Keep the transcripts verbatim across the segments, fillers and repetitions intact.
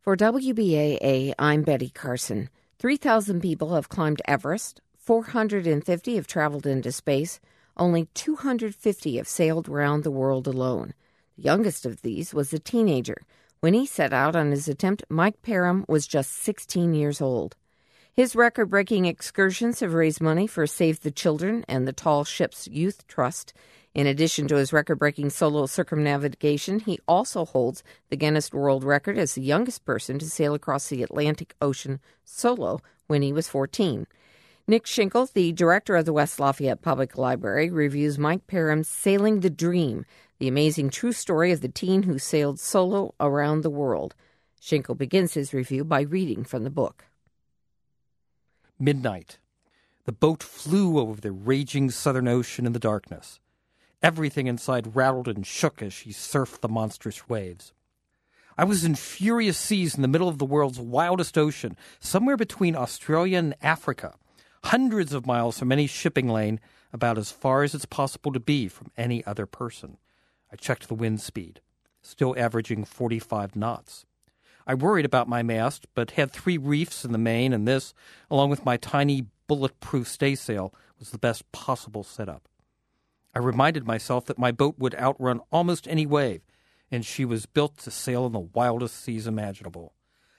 For W B A A, I'm Betty Carson. three thousand people have climbed Everest, four hundred fifty have traveled into space, only two hundred fifty have sailed around the world alone. The youngest of these was a teenager. When he set out on his attempt, Mike Parham was just sixteen years old. His record-breaking excursions have raised money for Save the Children and the Tall Ships Youth Trust. In addition to his record-breaking solo circumnavigation, he also holds the Guinness World Record as the youngest person to sail across the Atlantic Ocean solo when he was fourteen. Nick Schinkel, the director of the West Lafayette Public Library, reviews Mike Parham's Sailing the Dream, the amazing true story of the teen who sailed solo around the world. Schinkel begins his review by reading from the book. Midnight. The boat flew over the raging Southern Ocean in the darkness. Everything inside rattled and shook as she surfed the monstrous waves. I was in furious seas in the middle of the world's wildest ocean, somewhere between Australia and Africa, hundreds of miles from any shipping lane, about as far as it's possible to be from any other person. I checked the wind speed, still averaging forty-five knots. I worried about my mast, but had three reefs in the main, and this, along with my tiny bulletproof staysail, was the best possible setup. I reminded myself that my boat would outrun almost any wave, and she was built to sail in the wildest seas imaginable.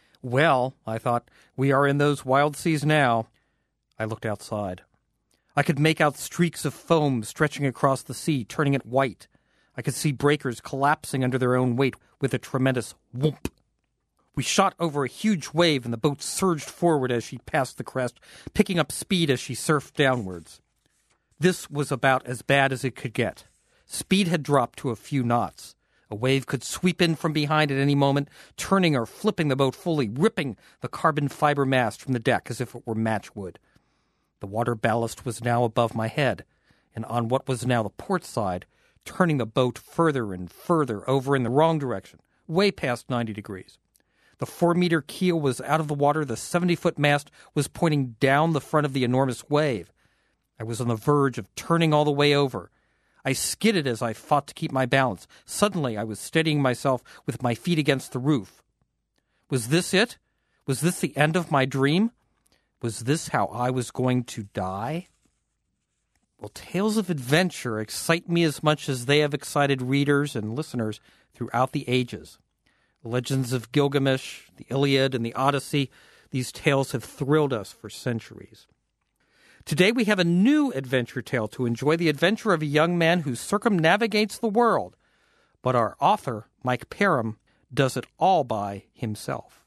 Well, I thought, we are in those wild seas now. I looked outside. I could make out streaks of foam stretching across the sea, turning it white. I could see breakers collapsing under their own weight with a tremendous whoomp. We shot over a huge wave, and the boat surged forward as she passed the crest, picking up speed as she surfed downwards. This was about as bad as it could get. Speed had dropped to a few knots. A wave could sweep in from behind at any moment, turning or flipping the boat fully, ripping the carbon fiber mast from the deck as if it were matchwood. The water ballast was now above my head, and on what was now the port side, turning the boat further and further over in the wrong direction, way past ninety degrees. The four-meter keel was out of the water. The seventy-foot mast was pointing down the front of the enormous wave. I was on the verge of turning all the way over. I skidded as I fought to keep my balance. Suddenly, I was steadying myself with my feet against the roof. Was this it? Was this the end of my dream? Was this how I was going to die? Well, tales of adventure excite me as much as they have excited readers and listeners throughout the ages. The legends of Gilgamesh, the Iliad, and the Odyssey, these tales have thrilled us for centuries. Today we have a new adventure tale to enjoy, the adventure of a young man who circumnavigates the world. But our author, Mike Parham, does it all by himself.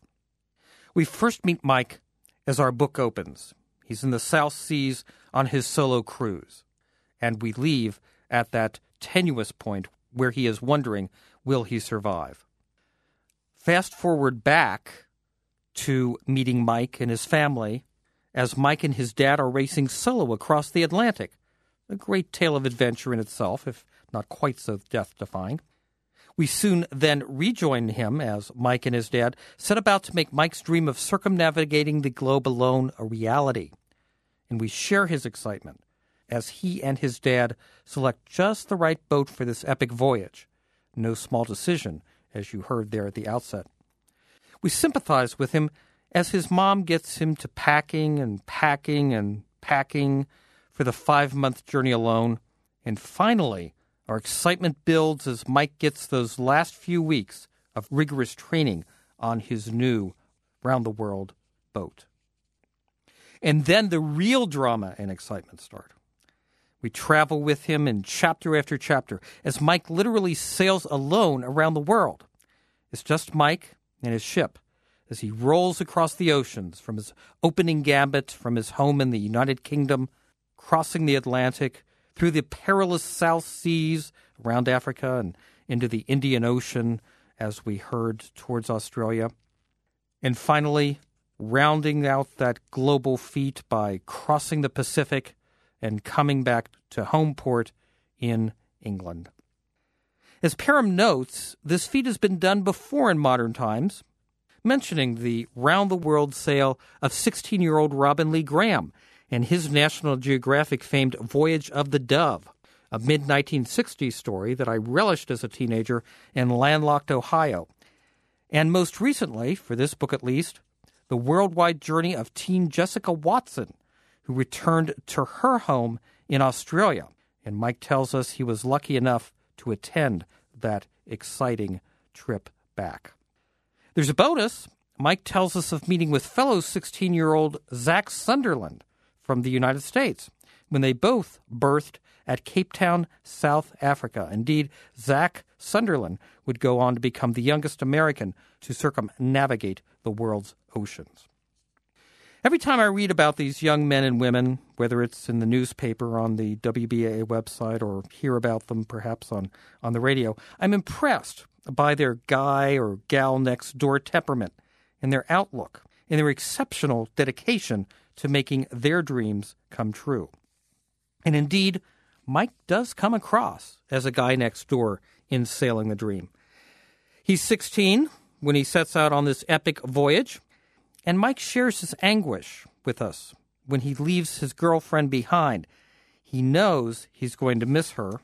We first meet Mike as our book opens. He's in the South Seas on his solo cruise. And we leave at that tenuous point where he is wondering, will he survive? Fast forward back to meeting Mike and his family as Mike and his dad are racing solo across the Atlantic. A great tale of adventure in itself, if not quite so death-defying. We soon then rejoin him as Mike and his dad set about to make Mike's dream of circumnavigating the globe alone a reality. And we share his excitement as he and his dad select just the right boat for this epic voyage. No small decision, as you heard there at the outset. We sympathize with him as his mom gets him to packing and packing and packing for the five-month journey alone. And finally, our excitement builds as Mike gets those last few weeks of rigorous training on his new round-the-world boat. And then the real drama and excitement start. We travel with him in chapter after chapter as Mike literally sails alone around the world. It's just Mike and his ship as he rolls across the oceans from his opening gambit from his home in the United Kingdom, crossing the Atlantic, through the perilous South Seas around Africa and into the Indian Ocean as we heard towards Australia. And finally, rounding out that global feat by crossing the Pacific and coming back to home port in England. As Parham notes, this feat has been done before in modern times, mentioning the round-the-world sail of sixteen-year-old Robin Lee Graham and his National Geographic famed Voyage of the Dove, a mid nineteen sixties story that I relished as a teenager in landlocked Ohio. And most recently, for this book at least, the worldwide journey of teen Jessica Watson, who returned to her home in Australia. And Mike tells us he was lucky enough to attend that exciting trip back. There's a bonus. Mike tells us of meeting with fellow sixteen-year-old Zach Sunderland from the United States when they both birthed at Cape Town, South Africa. Indeed, Zach Sunderland would go on to become the youngest American to circumnavigate the world's oceans. Every time I read about these young men and women, whether it's in the newspaper, on the W B A A website, or hear about them perhaps on, on the radio, I'm impressed by their guy or gal next door temperament and their outlook and their exceptional dedication to making their dreams come true. And indeed, Mike does come across as a guy next door in Sailing the Dream. He's sixteen when he sets out on this epic voyage, and Mike shares his anguish with us when he leaves his girlfriend behind. He knows he's going to miss her,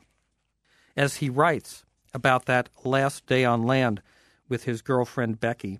as he writes about that last day on land with his girlfriend Becky.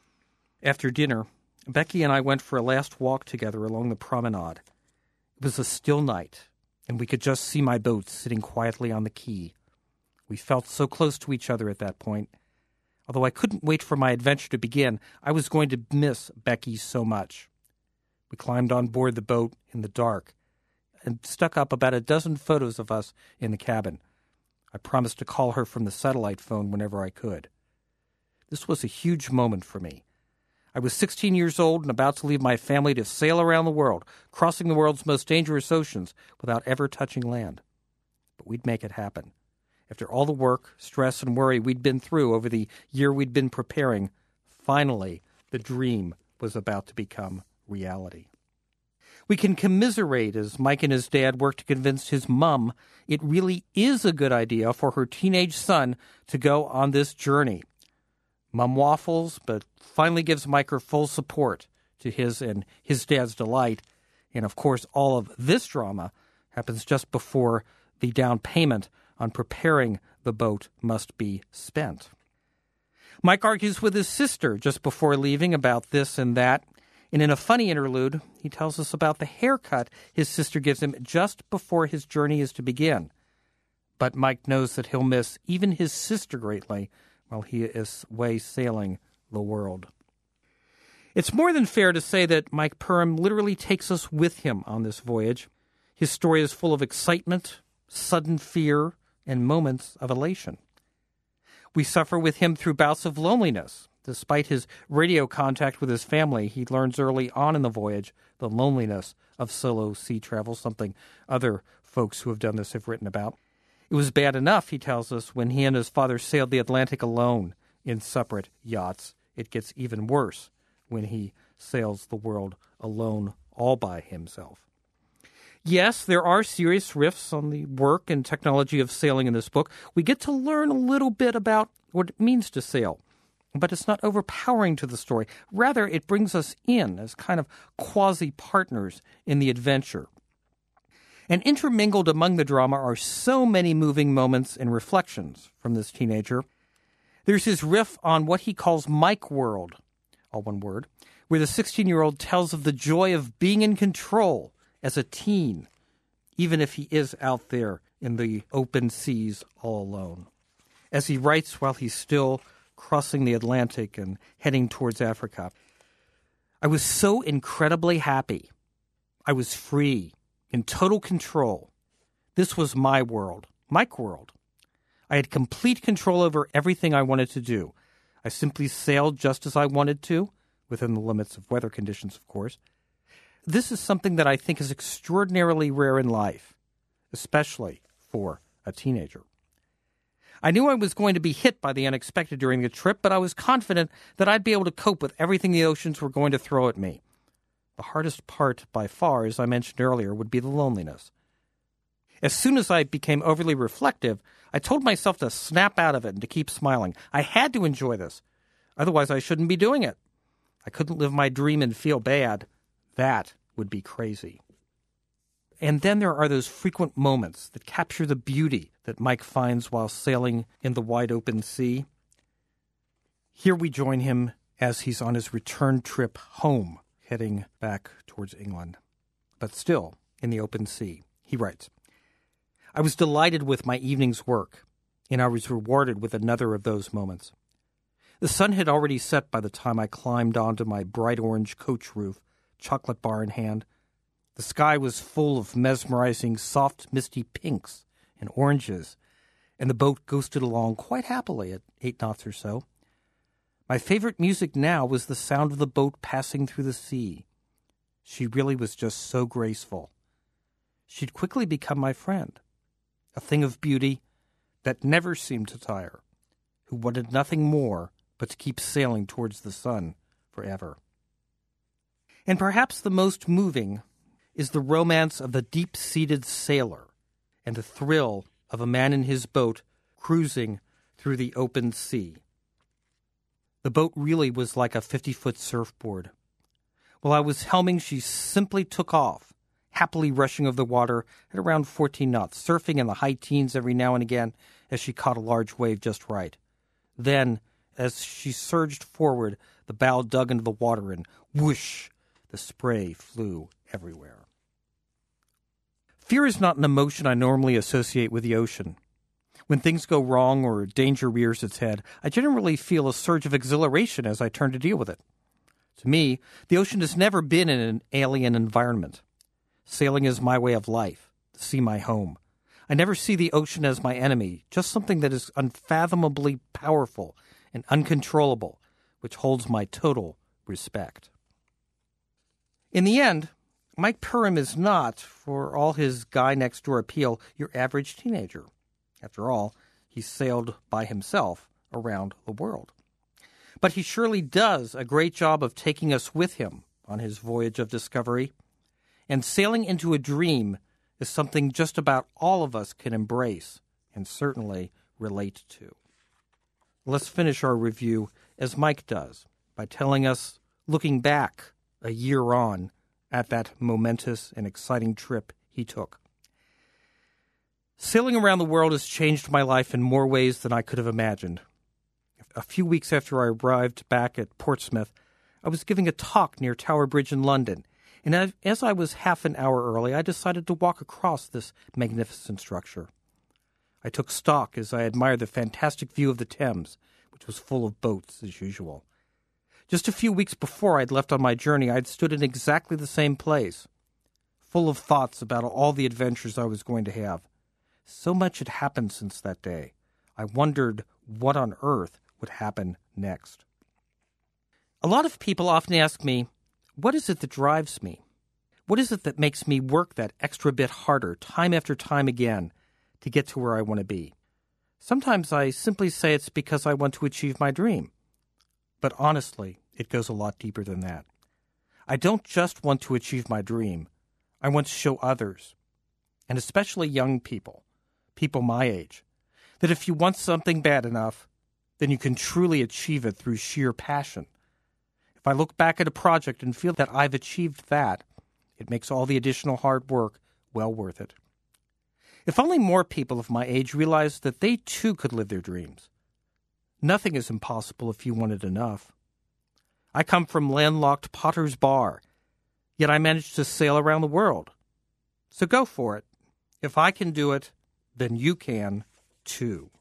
After dinner, Becky and I went for a last walk together along the promenade. It was a still night, and we could just see my boat sitting quietly on the quay. We felt so close to each other at that point. Although I couldn't wait for my adventure to begin, I was going to miss Becky so much. We climbed on board the boat in the dark and stuck up about a dozen photos of us in the cabin. I promised to call her from the satellite phone whenever I could. This was a huge moment for me. I was sixteen years old and about to leave my family to sail around the world, crossing the world's most dangerous oceans without ever touching land. But we'd make it happen. After all the work, stress, and worry we'd been through over the year we'd been preparing, finally, the dream was about to become reality. We can commiserate as Mike and his dad work to convince his mom it really is a good idea for her teenage son to go on this journey. Mom waffles, but finally gives Mike her full support to his and his dad's delight. And of course, all of this drama happens just before the down payment on preparing the boat must be spent. Mike argues with his sister just before leaving about this and that. And in a funny interlude, he tells us about the haircut his sister gives him just before his journey is to begin. But Mike knows that he'll miss even his sister greatly while he is away sailing the world. It's more than fair to say that Mike Perham literally takes us with him on this voyage. His story is full of excitement, sudden fear, and moments of elation. We suffer with him through bouts of loneliness. Despite his radio contact with his family, he learns early on in the voyage the loneliness of solo sea travel, something other folks who have done this have written about. It was bad enough, he tells us, when he and his father sailed the Atlantic alone in separate yachts. It gets even worse when he sails the world alone all by himself. Yes, there are serious riffs on the work and technology of sailing in this book. We get to learn a little bit about what it means to sail, but it's not overpowering to the story. Rather, it brings us in as kind of quasi-partners in the adventure. And intermingled among the drama are so many moving moments and reflections from this teenager. There's his riff on what he calls Mike World, all one word, where the sixteen-year-old tells of the joy of being in control as a teen, even if he is out there in the open seas all alone. As he writes while he's still crossing the Atlantic and heading towards Africa, I was so incredibly happy. I was free, in total control. This was my world, Mike World. I had complete control over everything I wanted to do. I simply sailed just as I wanted to, within the limits of weather conditions, of course. This is something that I think is extraordinarily rare in life, especially for a teenager. I knew I was going to be hit by the unexpected during the trip, but I was confident that I'd be able to cope with everything the oceans were going to throw at me. The hardest part, by far, as I mentioned earlier, would be the loneliness. As soon as I became overly reflective, I told myself to snap out of it and to keep smiling. I had to enjoy this. Otherwise, I shouldn't be doing it. I couldn't live my dream and feel bad. That would be crazy. And then there are those frequent moments that capture the beauty that Mike finds while sailing in the wide open sea. Here we join him as he's on his return trip home, heading back towards England, but still in the open sea. He writes, I was delighted with my evening's work, and I was rewarded with another of those moments. The sun had already set by the time I climbed onto my bright orange coach roof, chocolate bar in hand. The sky was full of mesmerizing, soft, misty pinks and oranges, and the boat ghosted along quite happily at eight knots or so. My favorite music now was the sound of the boat passing through the sea. She really was just so graceful. She'd quickly become my friend, a thing of beauty that never seemed to tire, who wanted nothing more but to keep sailing towards the sun forever. And perhaps the most moving is the romance of the deep-seated sailor and the thrill of a man in his boat cruising through the open sea. The boat really was like a fifty-foot surfboard. While I was helming, she simply took off, happily rushing over the water at around fourteen knots, surfing in the high teens every now and again as she caught a large wave just right. Then, as she surged forward, the bow dug into the water and whoosh, the spray flew everywhere. Fear is not an emotion I normally associate with the ocean. When things go wrong or danger rears its head, I generally feel a surge of exhilaration as I turn to deal with it. To me, the ocean has never been in an alien environment. Sailing is my way of life, the sea my home. I never see the ocean as my enemy, just something that is unfathomably powerful and uncontrollable, which holds my total respect. In the end, Mike Perham is not, for all his guy-next-door appeal, your average teenager. After all, he sailed by himself around the world. But he surely does a great job of taking us with him on his voyage of discovery. And sailing into a dream is something just about all of us can embrace and certainly relate to. Let's finish our review as Mike does by telling us, looking back a year on at that momentous and exciting trip he took. Sailing around the world has changed my life in more ways than I could have imagined. A few weeks after I arrived back at Portsmouth, I was giving a talk near Tower Bridge in London, and as I was half an hour early, I decided to walk across this magnificent structure. I took stock as I admired the fantastic view of the Thames, which was full of boats as usual. Just a few weeks before I'd left on my journey, I'd stood in exactly the same place, full of thoughts about all the adventures I was going to have. So much had happened since that day. I wondered what on earth would happen next. A lot of people often ask me, what is it that drives me? What is it that makes me work that extra bit harder time after time again to get to where I want to be? Sometimes I simply say it's because I want to achieve my dream. But honestly, it goes a lot deeper than that. I don't just want to achieve my dream. I want to show others, and especially young people, people my age, that if you want something bad enough, then you can truly achieve it through sheer passion. If I look back at a project and feel that I've achieved that, it makes all the additional hard work well worth it. If only more people of my age realized that they too could live their dreams. Nothing is impossible if you want it enough. I come from landlocked Potter's Bar, yet I managed to sail around the world. So go for it. If I can do it, then you can too.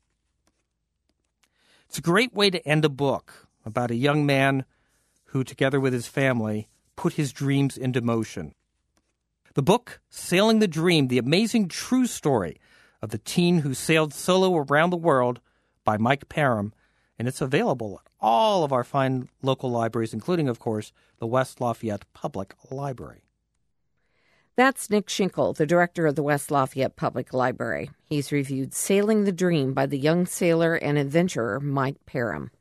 It's a great way to end a book about a young man who, together with his family, put his dreams into motion. The book, Sailing the Dream, the amazing true story of the teen who sailed solo around the world, by Mike Perham, and it's available at all of our fine local libraries, including, of course, the West Lafayette Public Library. That's Nick Schinkel, the director of the West Lafayette Public Library. He's reviewed Sailing the Dream by the young sailor and adventurer Mike Perham.